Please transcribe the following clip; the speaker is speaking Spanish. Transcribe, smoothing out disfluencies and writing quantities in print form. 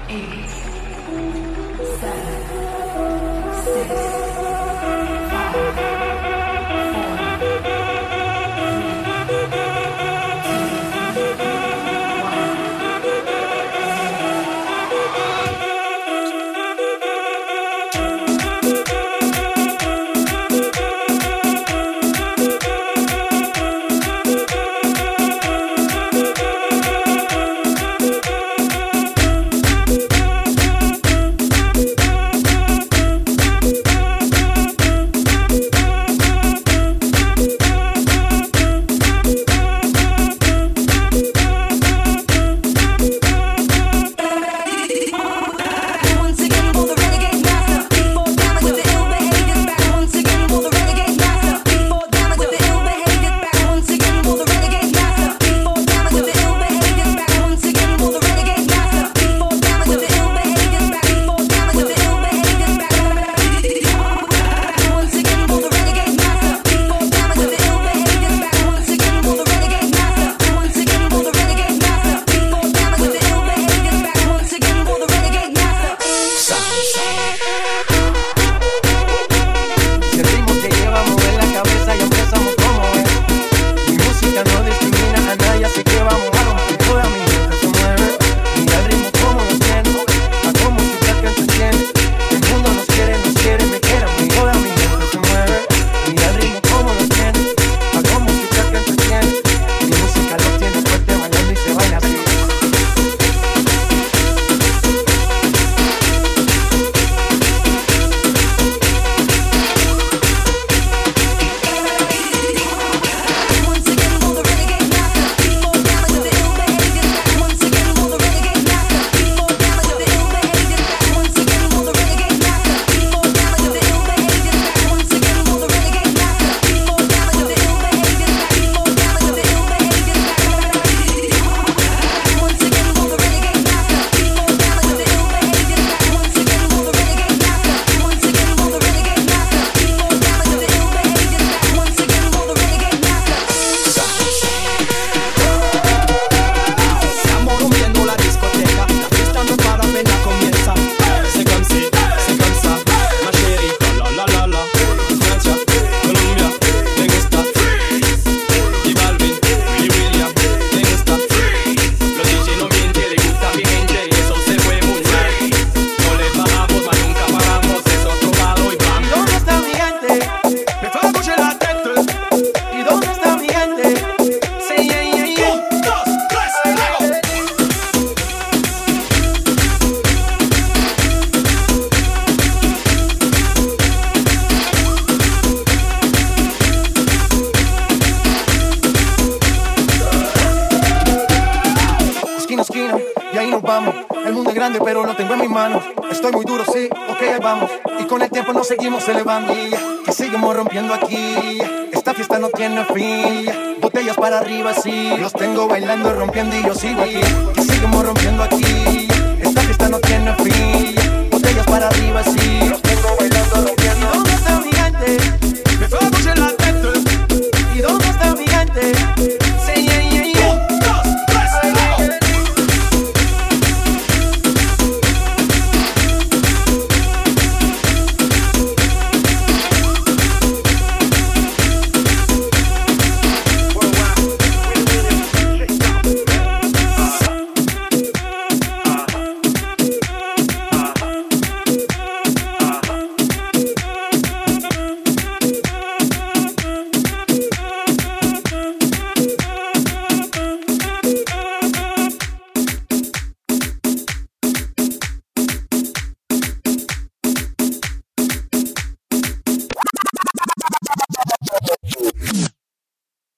Y ahí nos vamos. El mundo es grande pero lo tengo en mis manos. Estoy muy duro, sí, ok, ahí vamos. Y con el tiempo nos seguimos elevando. Que seguimos rompiendo aquí. Esta fiesta no tiene fin. Botellas para arriba, sí. Los tengo bailando, rompiendo y yo sigo aquí. Que seguimos rompiendo aquí. Esta fiesta no tiene fin. Botellas para arriba, sí.